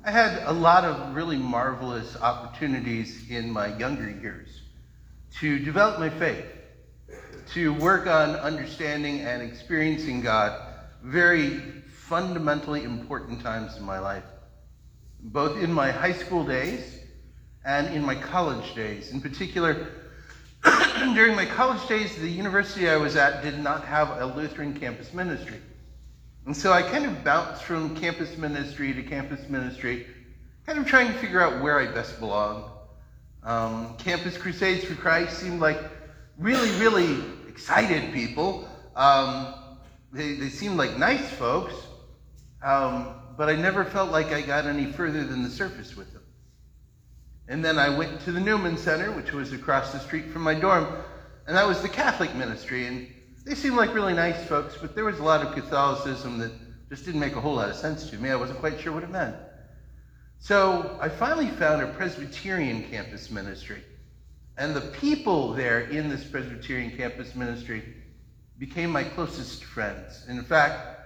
I had a lot of really marvelous opportunities in my younger years to develop my faith, to work on understanding and experiencing God, very fundamentally important times in my life, both in my high school days and in my college days. In particular, during my college days, the university I was at did not have a Lutheran campus ministry. And so I kind of bounced from campus ministry to campus ministry, kind of trying to figure out where I best belonged. Campus Crusades for Christ seemed like really, really excited people. They seemed like nice folks, but I never felt like I got any further than the surface with them. And then I went to the Newman Center, which was across the street from my dorm, and that was the Catholic ministry. And they seemed like really nice folks, but there was a lot of Catholicism that just didn't make a whole lot of sense to me. I wasn't quite sure what it meant. So I finally found a Presbyterian campus ministry. And the people there in this Presbyterian campus ministry became my closest friends. In fact,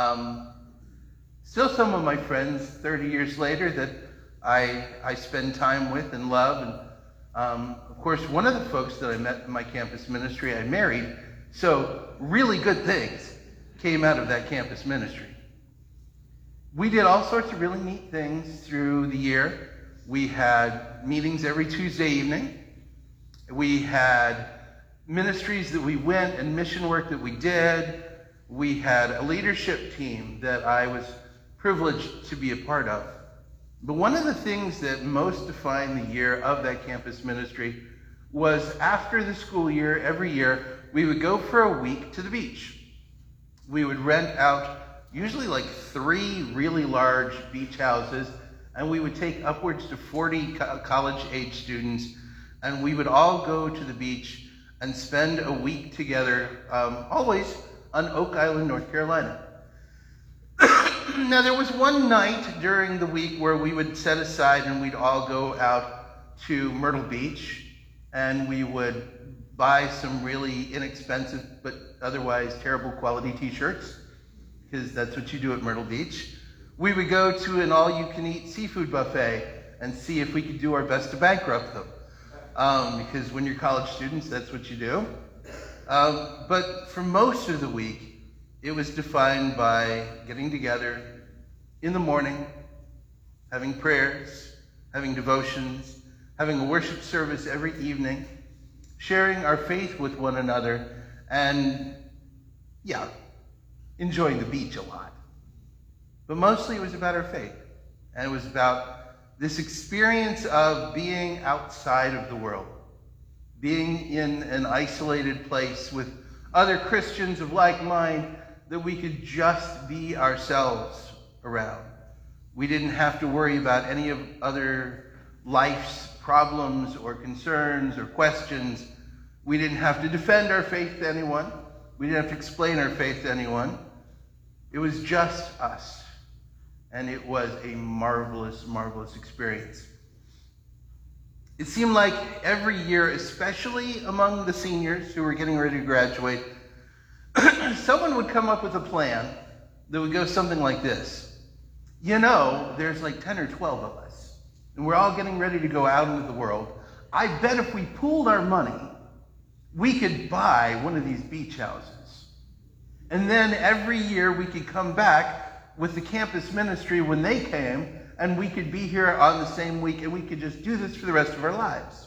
still some of my friends 30 years later that I spend time with and love. And of course, one of the folks that I met in my campus ministry, I married. So really good things came out of that campus ministry. We did all sorts of really neat things through the year. We had meetings every Tuesday evening. We had ministries that we went and mission work that we did. We had a leadership team that I was privileged to be a part of. But one of the things that most defined the year of that campus ministry was after the school year, every year, we would go for a week to the beach. We would rent out usually like 3 really large beach houses, and we would take upwards to 40 college-age students, and we would all go to the beach and spend a week together, always on Oak Island, North Carolina. Now, there was one night during the week where we would set aside and we'd all go out to Myrtle Beach, and we would buy some really inexpensive but otherwise terrible quality t-shirts, because that's what you do at Myrtle Beach. We would go to an all-you-can-eat seafood buffet and see if we could do our best to bankrupt them, because when you're college students, that's what you do. But for most of the week, it was defined by getting together in the morning, having prayers, having devotions, having a worship service every evening, sharing our faith with one another, and enjoying the beach a lot. But mostly it was about our faith. And it was about this experience of being outside of the world, being in an isolated place with other Christians of like mind that we could just be ourselves around. We didn't have to worry about any of other life's problems or concerns or questions. We didn't have to defend our faith to anyone. We didn't have to explain our faith to anyone. It was just us. And it was a marvelous, marvelous experience. It seemed like every year, especially among the seniors who were getting ready to graduate, someone would come up with a plan that would go something like this. You know, there's like 10 or 12 of us, and we're all getting ready to go out into the world. I bet if we pooled our money, we could buy one of these beach houses. And then every year we could come back with the campus ministry when they came, and we could be here on the same week, and we could just do this for the rest of our lives.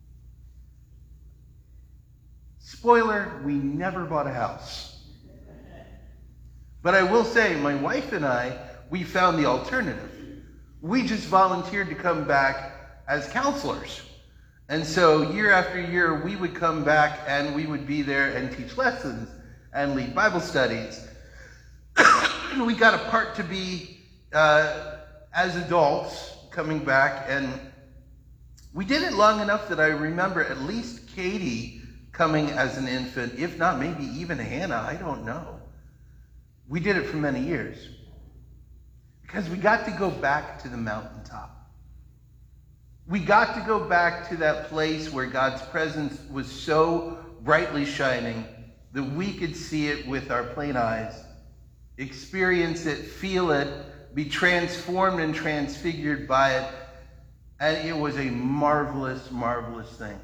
Spoiler, we never bought a house. But I will say, my wife and I, we found the alternative. We just volunteered to come back as counselors. And so year after year, we would come back and we would be there and teach lessons and lead Bible studies. And we got a part to be, as adults, coming back. And we did it long enough that I remember at least Katie coming as an infant, if not maybe even Hannah, I don't know. We did it for many years. Because we got to go back to the mountaintop. We got to go back to that place where God's presence was so brightly shining that we could see it with our plain eyes, experience it, feel it, be transformed and transfigured by it. And it was a marvelous, marvelous thing.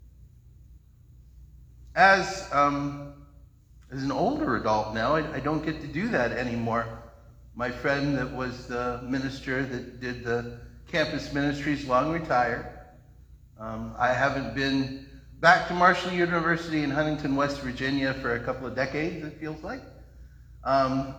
As an older adult now, I don't get to do that anymore. My friend that was the minister that did the campus ministries long retired. I haven't been back to Marshall University in Huntington, West Virginia for a couple of decades, it feels like. But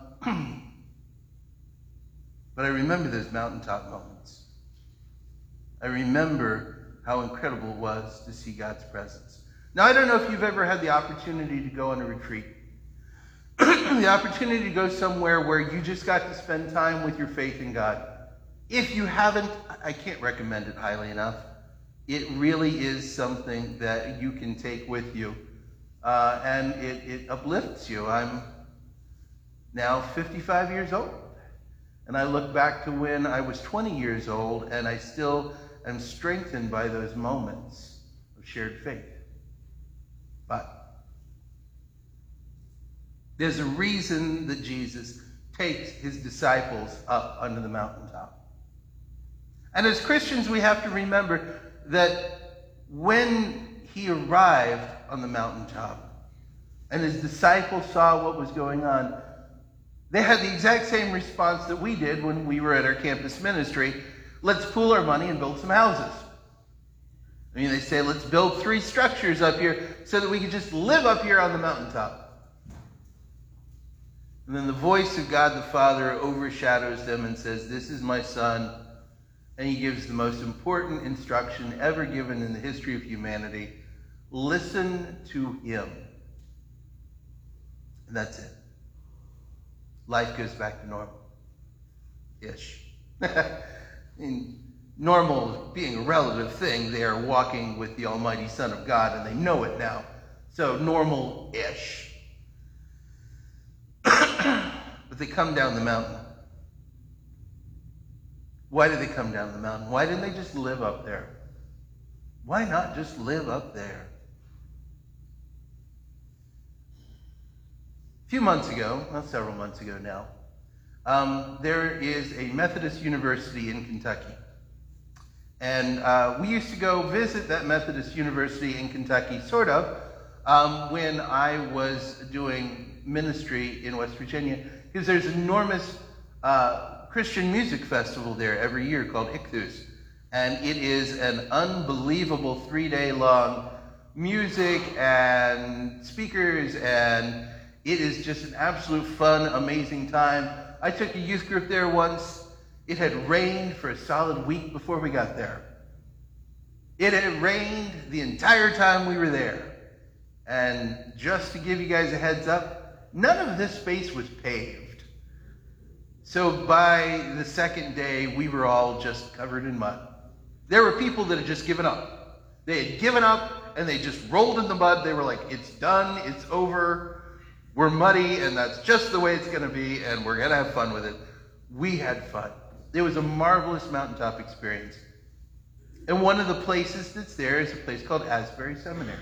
I remember those mountaintop moments. I remember how incredible it was to see God's presence. Now, I don't know if you've ever had the opportunity to go on a retreat. The opportunity to go somewhere where you just got to spend time with your faith in God. If you haven't, I can't recommend it highly enough. It really is something that you can take with you. And it uplifts you. I'm now 55 years old. And I look back to when I was 20 years old, and I still am strengthened by those moments of shared faith. But there's a reason that Jesus takes his disciples up onto the mountaintop. And as Christians, we have to remember that when he arrived on the mountaintop and his disciples saw what was going on, they had the exact same response that we did when we were at our campus ministry. Let's pool our money and build some houses. I mean, they say, let's build 3 structures up here so that we can just live up here on the mountaintop. And then the voice of God the Father overshadows them and says, this is my son. And he gives the most important instruction ever given in the history of humanity. Listen to him. And that's it. Life goes back to normal-ish. I mean, normal being a relative thing. They are walking with the Almighty Son of God, and they know it now. So normal-ish. But they come down the mountain. Why did they come down the mountain? Why didn't they just live up there? Why not just live up there? A few months ago, well, several months ago now, there is a Methodist university in Kentucky. And we used to go visit that Methodist university in Kentucky, sort of, when I was doing ministry in West Virginia, because there's an enormous Christian music festival there every year called Ichthus. And it is an unbelievable 3-day-long music and speakers, and it is just an absolute fun, amazing time. I took a youth group there once. It had rained for a solid week before we got there. It had rained the entire time we were there. And just to give you guys a heads up, none of this space was paved. So by the second day, we were all just covered in mud. There were people that had just given up. They had given up, and they just rolled in the mud. They were like, it's done, it's over. We're muddy, and that's just the way it's going to be, and we're going to have fun with it. We had fun. It was a marvelous mountaintop experience. And one of the places that's there is a place called Asbury Seminary.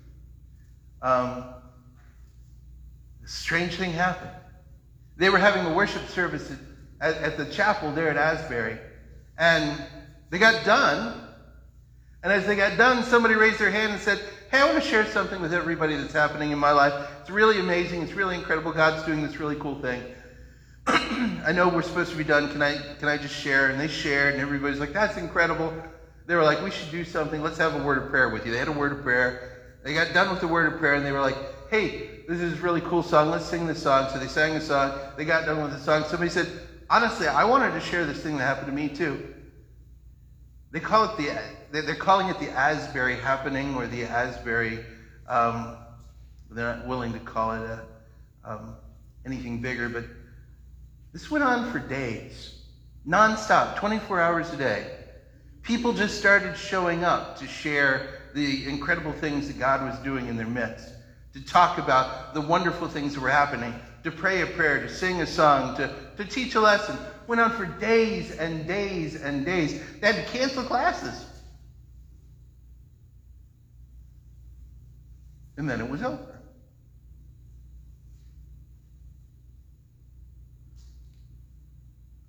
A strange thing happened. They were having a worship service at the chapel there at Asbury, and they got done. And as they got done, somebody raised their hand and said, hey, I want to share something with everybody that's happening in my life. It's really amazing. It's really incredible. God's doing this really cool thing. I know we're supposed to be done. Can I just share? And they shared, and everybody's like, that's incredible. They were like, we should do something. Let's have a word of prayer with you. They had a word of prayer. They got done with the word of prayer, and they were like, hey, this is a really cool song. Let's sing this song. So they sang the song. They got done with the song. Somebody said, honestly, I wanted to share this thing that happened to me too. They're calling it the Asbury happening, or the Asbury, they're not willing to call it anything bigger, but this went on for days, nonstop, 24 hours a day. People just started showing up to share the incredible things that God was doing in their midst, to talk about the wonderful things that were happening, to pray a prayer, to sing a song, to teach a lesson. Went on for days and days and days. They had to cancel classes. And then it was over.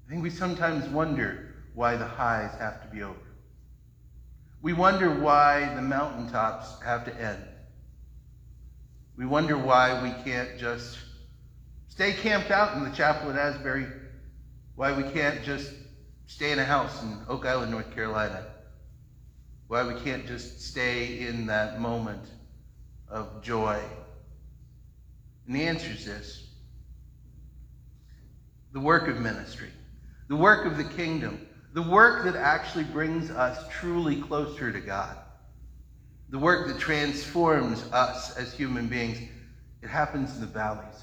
I think we sometimes wonder why the highs have to be over. We wonder why the mountaintops have to end. We wonder why we can't just stay camped out in the chapel at Asbury, why we can't just stay in a house in Oak Island, North Carolina, why we can't just stay in that moment of joy. And the answer is this: the work of ministry, the work of the kingdom, the work that actually brings us truly closer to God, the work that transforms us as human beings, it happens in the valleys.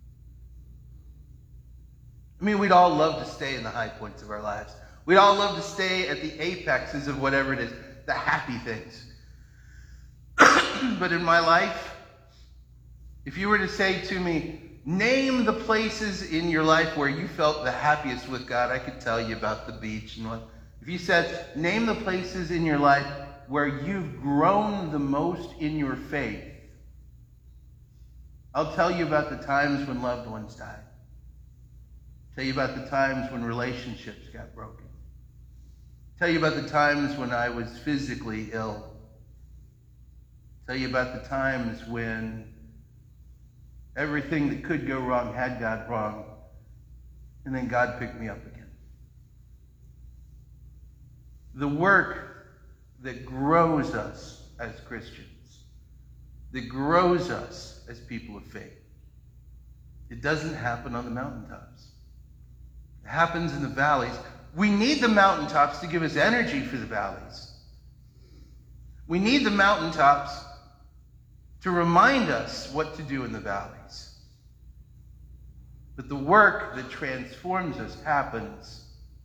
I mean, we'd all love to stay in the high points of our lives. We'd all love to stay at the apexes of whatever it is, the happy things. But in my life, if you were to say to me, name the places in your life where you felt the happiest with God, I could tell you about the beach and what. If you said, name the places in your life where you've grown the most in your faith, I'll tell you about the times when loved ones died. Tell you about the times when relationships got broken. Tell you about the times when I was physically ill. Tell you about the times when everything that could go wrong had gone wrong, and then God picked me up again. The work that grows us as Christians, that grows us as people of faith, it doesn't happen on the mountaintops. It happens in the valleys. We need the mountaintops to give us energy for the valleys. We need the mountaintops to remind us what to do in the valleys. But the work that transforms us happens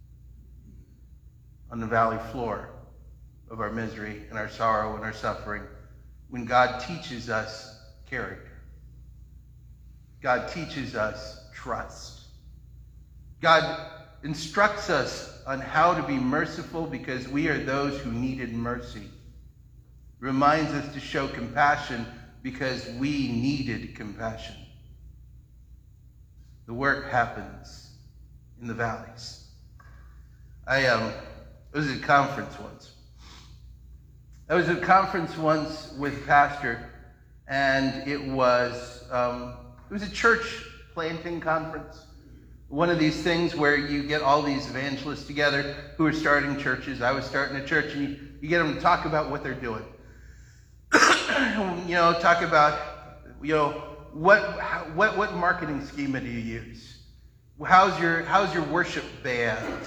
on the valley floor of our misery and our sorrow and our suffering, when God teaches us character. God teaches us trust. God instructs us on how to be merciful because we are those who needed mercy. Reminds us to show compassion because we needed compassion. The work happens in the valleys. I was at a conference once. I was at a conference once with a pastor, and it was a church planting conference. One of these things where you get all these evangelists together who are starting churches. I was starting a church, and you get them to talk about what they're doing. Talk about, what marketing schema do you use? How's your worship band?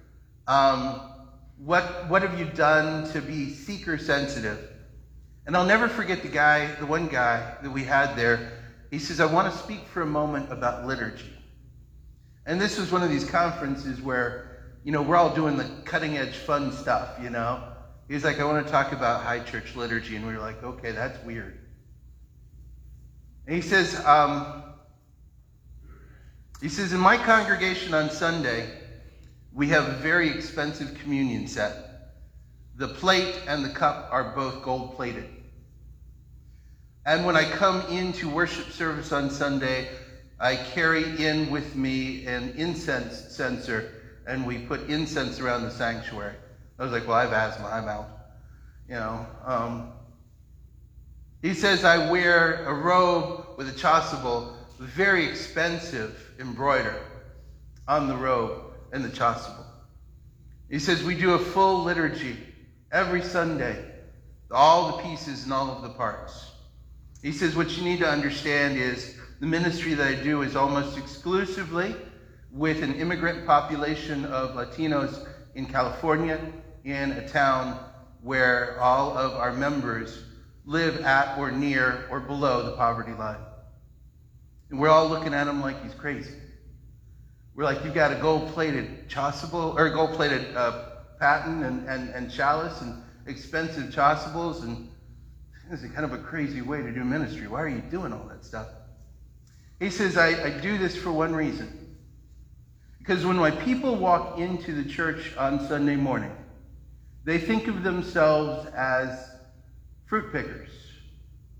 What have you done to be seeker sensitive? And I'll never forget the one guy that we had there. He says, I want to speak for a moment about liturgy. And this was one of these conferences where, we're all doing the cutting edge fun stuff, He's like, I want to talk about high church liturgy. And we were like, okay, that's weird. And he says, in my congregation on Sunday, we have a very expensive communion set. The plate and the cup are both gold plated. And when I come into worship service on Sunday, I carry in with me an incense censer, and we put incense around the sanctuary. I was like, well, I have asthma, I'm out. He says, I wear a robe with a chasuble, very expensive embroider on the robe and the chasuble. He says, we do a full liturgy every Sunday, all the pieces and all of the parts. He says, what you need to understand is the ministry that I do is almost exclusively with an immigrant population of Latinos in California, in a town where all of our members live at or near or below the poverty line. And we're all looking at him like he's crazy. We're like, you've got a gold-plated chasuble, or gold-plated paten and chalice and expensive chasubles, and this is kind of a crazy way to do ministry. Why are you doing all that stuff? He says, I do this for one reason. Because when my people walk into the church on Sunday morning, they think of themselves as fruit pickers,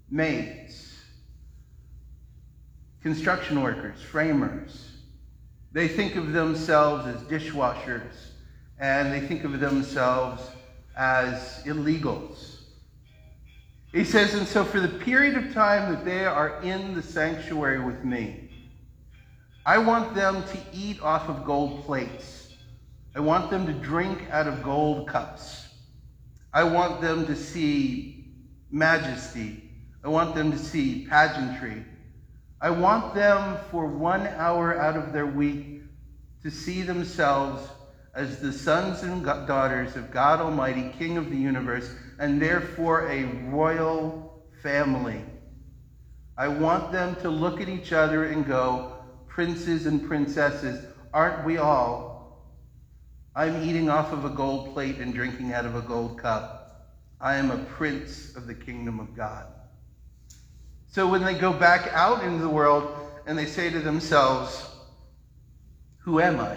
maids, construction workers, framers, They think of themselves as dishwashers, and they think of themselves as illegals. He says, and so for the period of time that they are in the sanctuary with me, I want them to eat off of gold plates. I want them to drink out of gold cups. I want them to see majesty. I want them to see pageantry. I want them for 1 hour out of their week to see themselves as the sons and daughters of God Almighty, King of the universe, and therefore a royal family. I want them to look at each other and go, princes and princesses, aren't we all? I'm eating off of a gold plate and drinking out of a gold cup. I am a prince of the kingdom of God. So when they go back out into the world and they say to themselves, who am I?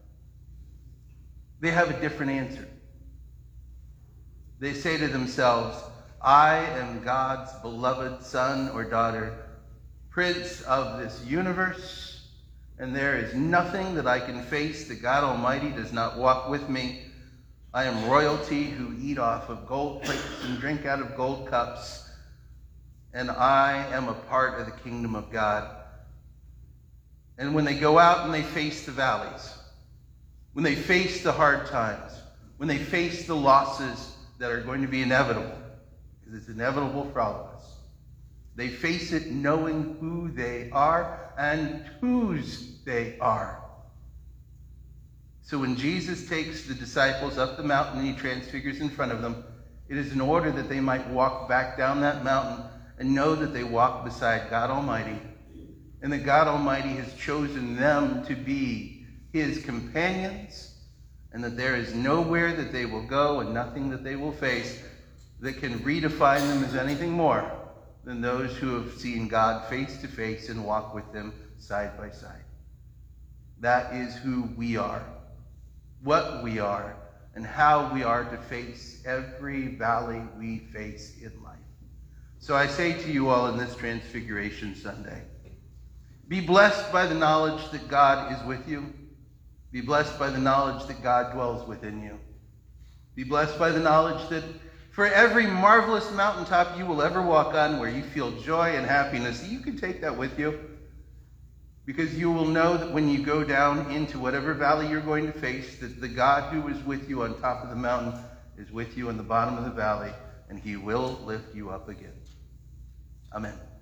They have a different answer. They say to themselves, I am God's beloved son or daughter, prince of this universe, and there is nothing that I can face that God Almighty does not walk with me. I am royalty who eat off of gold plates and drink out of gold cups, and I am a part of the kingdom of God. And when they go out and they face the valleys, when they face the hard times, when they face the losses that are going to be inevitable, because it's inevitable for all of us, they face it knowing who they are and whose they are. So when Jesus takes the disciples up the mountain and he transfigures in front of them, it is in order that they might walk back down that mountain and know that they walk beside God Almighty, and that God Almighty has chosen them to be his companions, and that there is nowhere that they will go and nothing that they will face that can redefine them as anything more than those who have seen God face to face and walk with him side by side. That is who we are, what we are, and how we are to face every valley we face in life. So I say to you all in this Transfiguration Sunday, be blessed by the knowledge that God is with you. Be blessed by the knowledge that God dwells within you. Be blessed by the knowledge that for every marvelous mountaintop you will ever walk on where you feel joy and happiness, you can take that with you, because you will know that when you go down into whatever valley you're going to face, that the God who is with you on top of the mountain is with you on the bottom of the valley, and he will lift you up again. Amen.